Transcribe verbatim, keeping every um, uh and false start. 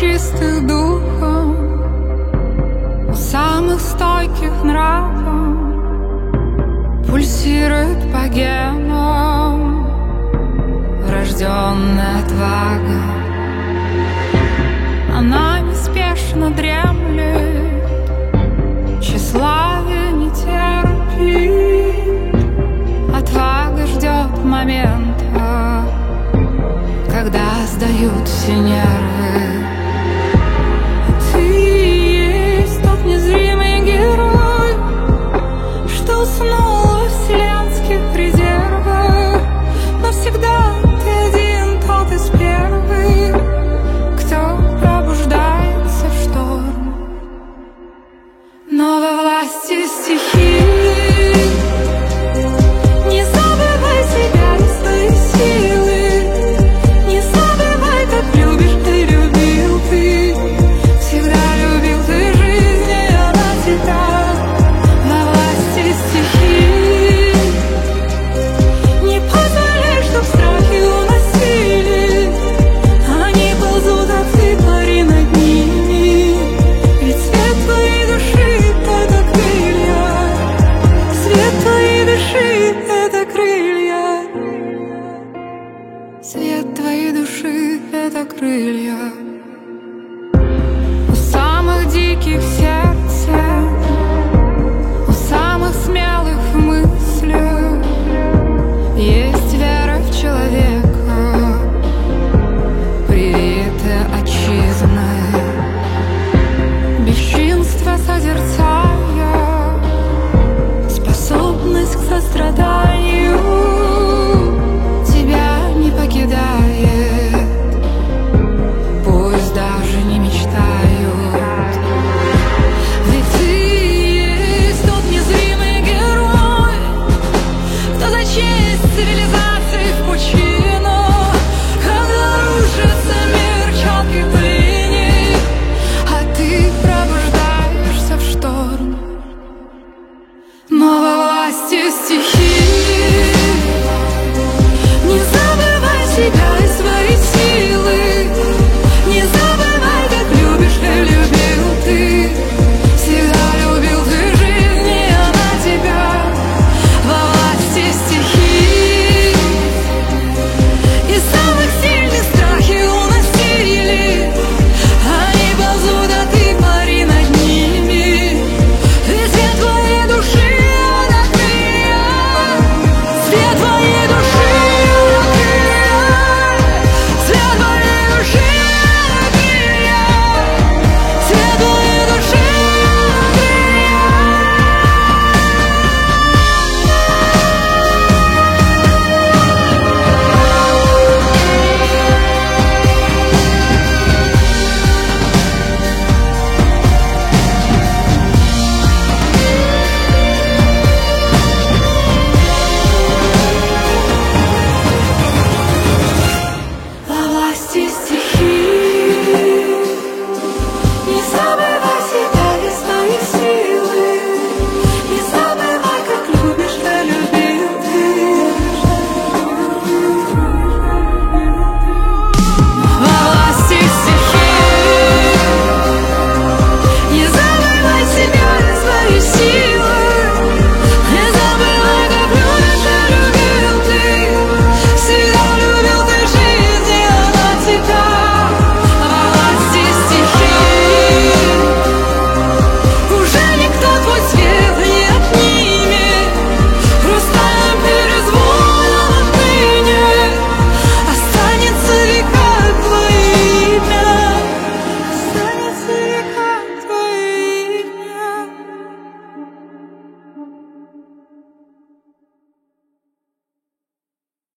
чистых духом, у самых стойких нравов пульсирует по генам врожденная отвага. Она неспешно дремлет, тщеславие не терпит. Отвага ждет момента, когда сдают все нервы. Ты есть тот незримый герой, что уснул во вселенских резервах. Но всегда ты один тот из первых, кто пробуждается в шторм. Но во власти стихии не забывай себя и свои силы. Не забывай, как любишь ты, любил ты. Всегда любил ты жизнь, и она тебя во власти стихии. Не позволяй, чтоб страхи уносили. Они ползут, а ты пари над ними. Ведь свет твоей души — это крылья. Свет твоей души — это крылья. Свет твоей души — это крылья. У самых диких